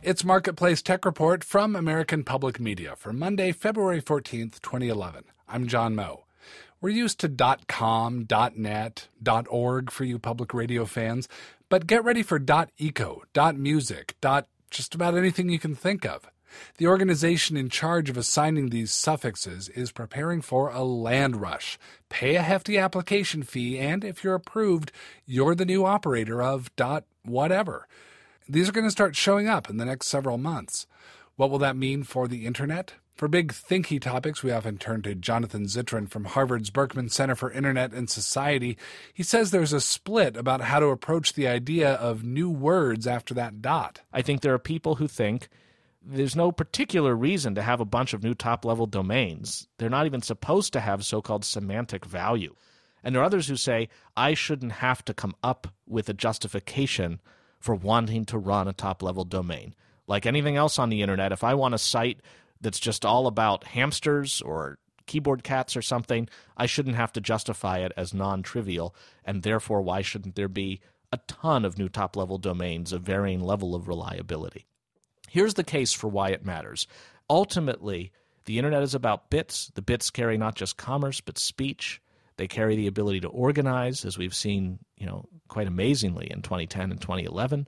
It's Marketplace Tech Report from American Public Media for Monday, February 14th, 2011. I'm John Moe. We're used to .com, .net, .org for you public radio fans, but get ready for .eco, .music, just about anything you can think of. The organization in charge of assigning these suffixes is preparing for a land rush. Pay a hefty application fee, and if you're approved, you're the new operator of .whatever. These are going to start showing up in the next several months. What will that mean for the Internet? For big thinky topics, we often turn to Jonathan Zittrain from Harvard's Berkman Center for Internet and Society. He says there's a split about how to approach the idea of new words after that dot. I think there are people who think there's no particular reason to have a bunch of new top-level domains. They're not even supposed to have so-called semantic value. And there are others who say, I shouldn't have to come up with a justification for wanting to run a top-level domain. Like anything else on the Internet, if I want a site that's just all about hamsters or keyboard cats or something, I shouldn't have to justify it as non-trivial, and therefore why shouldn't there be a ton of new top-level domains of varying level of reliability? Here's the case for why it matters. Ultimately, the Internet is about bits. The bits carry not just commerce, but speech. They carry the ability to organize, as we've seen, quite amazingly in 2010 and 2011.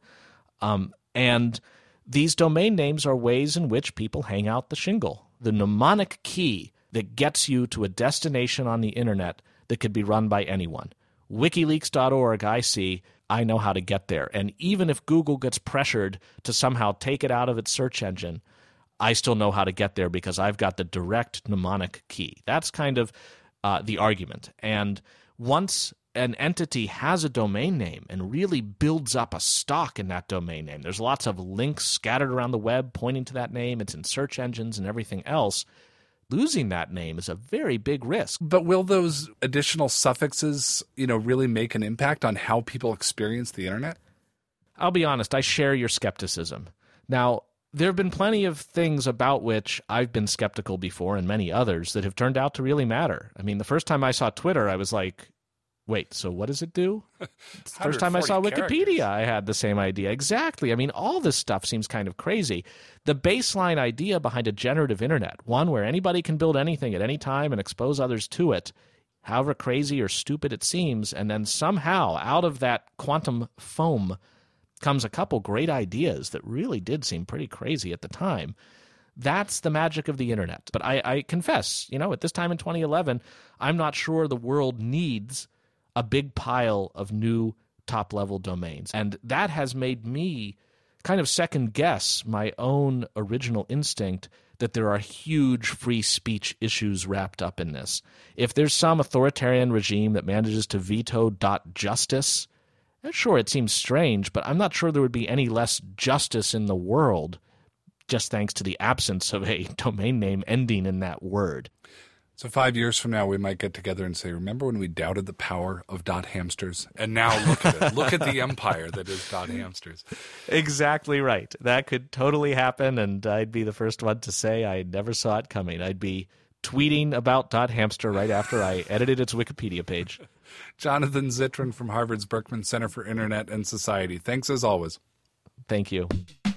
And these domain names are ways in which people hang out the shingle. The mnemonic key that gets you to a destination on the Internet that could be run by anyone. WikiLeaks.org, I know how to get there. And even if Google gets pressured to somehow take it out of its search engine, I still know how to get there because I've got the direct mnemonic key. That's kind of the argument. And once an entity has a domain name and really builds up a stock in that domain name, there's lots of links scattered around the web pointing to that name, it's in search engines and everything else, losing that name is a very big risk. But will those additional suffixes, really make an impact on how people experience the Internet? I'll be honest, I share your skepticism. Now, there have been plenty of things about which I've been skeptical before and many others that have turned out to really matter. I mean, the first time I saw Twitter, I was like, wait, so what does it do? The first time I saw Wikipedia, I had the same idea. Exactly. I mean, all this stuff seems kind of crazy. The baseline idea behind a generative Internet, one where anybody can build anything at any time and expose others to it, however crazy or stupid it seems, and then somehow out of that quantum foam comes a couple great ideas that really did seem pretty crazy at the time. That's the magic of the Internet. But I confess, at this time in 2011, I'm not sure the world needs a big pile of new top-level domains. And that has made me kind of second-guess my own original instinct that there are huge free speech issues wrapped up in this. If there's some authoritarian regime that manages to veto .justice, sure, it seems strange, but I'm not sure there would be any less justice in the world just thanks to the absence of a domain name ending in that word. So 5 years from now, we might get together and say, remember when we doubted the power of .hamsters? And now look at it. Look at the empire that is .hamsters. Exactly right. That could totally happen, and I'd be the first one to say I never saw it coming. I'd be tweeting about .hamster right after I edited its Wikipedia page. Jonathan Zittrain from Harvard's Berkman Center for Internet and Society. Thanks as always. Thank you.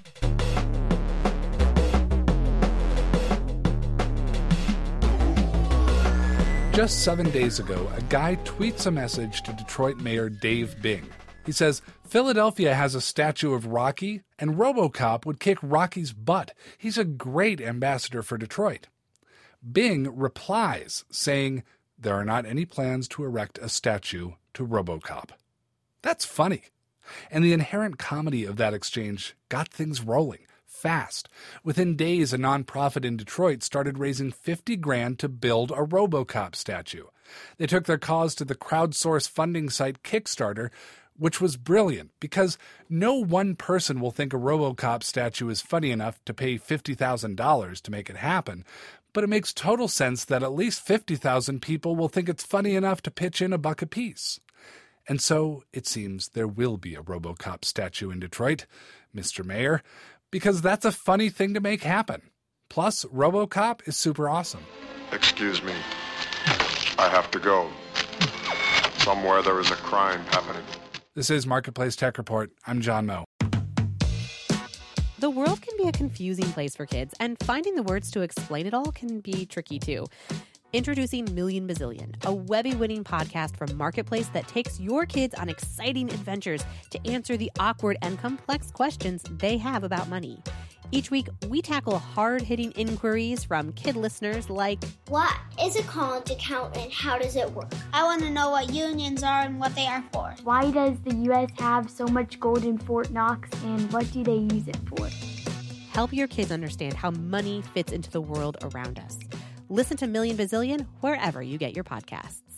Just 7 days ago, a guy tweets a message to Detroit Mayor Dave Bing. He says, Philadelphia has a statue of Rocky, and RoboCop would kick Rocky's butt. He's a great ambassador for Detroit. Bing replies, saying, there are not any plans to erect a statue to RoboCop. That's funny. And the inherent comedy of that exchange got things rolling. Fast. Within days, a nonprofit in Detroit started raising $50,000 to build a RoboCop statue. They took their cause to the crowdsource funding site Kickstarter, which was brilliant because no one person will think a RoboCop statue is funny enough to pay $50,000 to make it happen, but it makes total sense that at least 50,000 people will think it's funny enough to pitch in $1 apiece. And so, it seems there will be a RoboCop statue in Detroit, Mr. Mayor, because that's a funny thing to make happen. Plus, RoboCop is super awesome. Excuse me. I have to go. Somewhere there is a crime happening. This is Marketplace Tech Report. I'm John Moe. The world can be a confusing place for kids, and finding the words to explain it all can be tricky too. Introducing Million Bazillion, a Webby-winning podcast from Marketplace that takes your kids on exciting adventures to answer the awkward and complex questions they have about money. Each week, we tackle hard-hitting inquiries from kid listeners like, what is a college account and how does it work? I want to know what unions are and what they are for. Why does the U.S. have so much gold in Fort Knox, and what do they use it for? Help your kids understand how money fits into the world around us. Listen to Million Bazillion wherever you get your podcasts.